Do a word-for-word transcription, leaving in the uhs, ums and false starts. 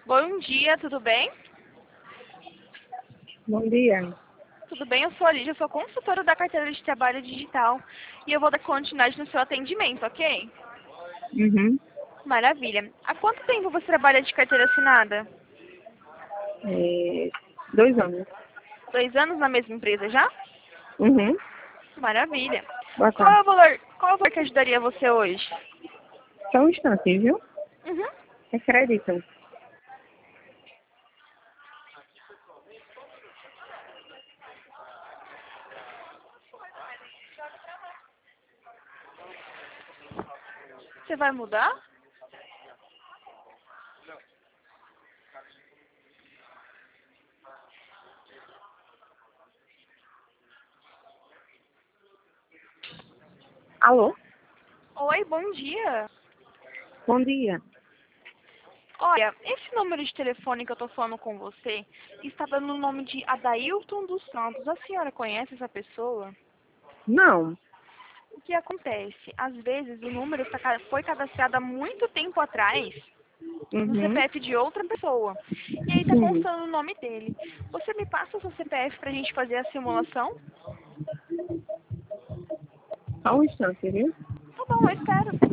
Bom dia, tudo bem? Bom dia. Tudo bem, eu sou a Lídia, eu sou consultora da carteira de trabalho digital e eu vou dar continuidade no seu atendimento, ok? Uhum. Maravilha. Há quanto tempo você trabalha de carteira assinada? É, dois anos. Dois anos na mesma empresa já? Uhum. Maravilha. Boa Qual é tarde. o valor, qual é o valor que ajudaria você hoje? Só um instante, viu? Uhum. Acredito. Você vai mudar? Alô? Oi, bom dia. Bom dia. Olha, esse número de telefone que eu tô falando com você está dando o nome de Adailton dos Santos. A senhora conhece essa pessoa? Não. O que acontece? Às vezes o número tá ca- foi cadastrado há muito tempo atrás no Uhum. C P F de outra pessoa. E aí tá Sim. constando o nome dele. Você me passa o seu C P F pra gente fazer a simulação? Só um instante, viu? Tá bom, eu espero.